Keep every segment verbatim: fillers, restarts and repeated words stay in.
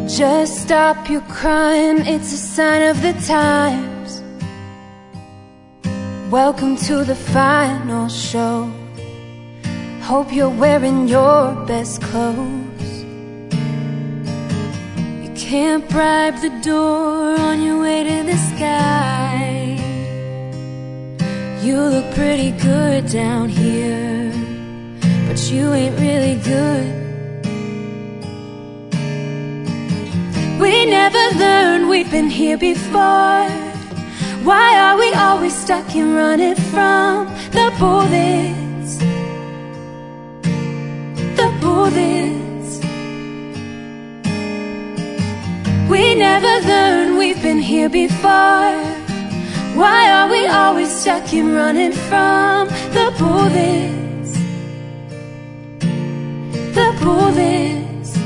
Just stop your crying, it's a sign of the times. Welcome to the final show. Hope you're wearing your best clothes. You can't bribe the door on your way to the sky. You look pretty good down here, but you ain't really good. We never learned, we've been here before. Why are we always stuck in running from the bullets? The bullets. We never learned, we've been here before. Why are we always stuck in running from the bullets? The bullets.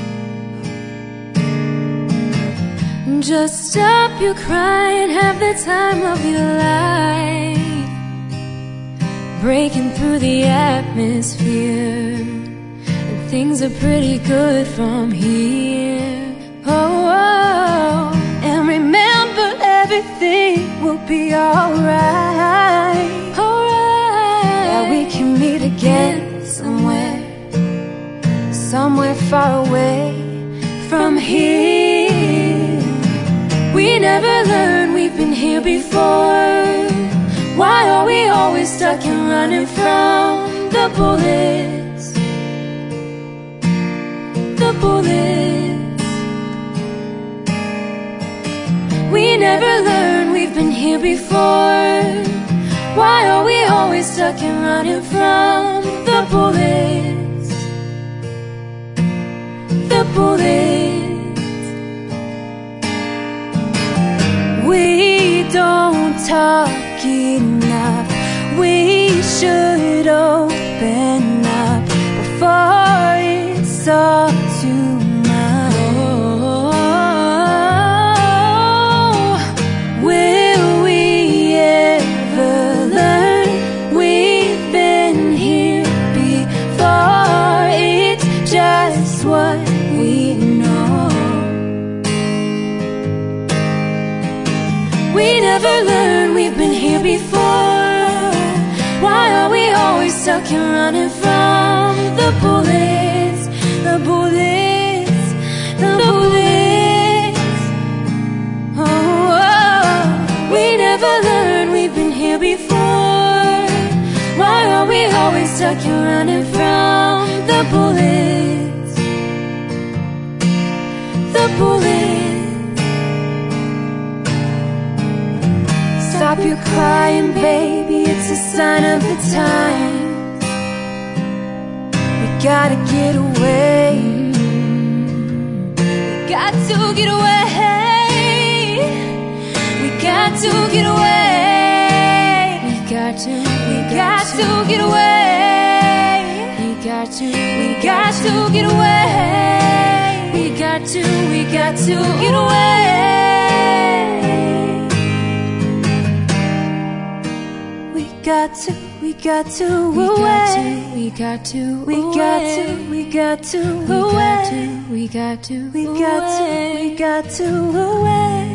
Just stop your crying, have the time of your life. Breaking through the atmosphere, and things are pretty good from here. Oh, oh. And remember, everything will be alright. Alright. Yeah, we can meet again somewhere, somewhere far away from here. We never learned, we've been here before. Why are we always stuck in running from the bullets? The bullets. We never learned, we've been here before. Why are we always stuck in running from the bullets? The bullets. We don't talk enough. We should open up before it's all too much. Oh, will we ever learn? We've been here before. It's just what we know. We never learned, we've been here before. Why are we always stuck in running from the bullets? The bullets, the bullets. Oh, oh. We never learned, we've been here before. Why are we always stuck in running from the bullets? The bullets. Stop your crying, baby, it's a sign of the times. We gotta get away. We got to get away. We got to get away. We got to, we got to get away. We got to, we got to get away. We got to, we got to get away. We got to, we got to, we got to, we got to, we got to, we got to, we got to, we got to, we got to, we got to away.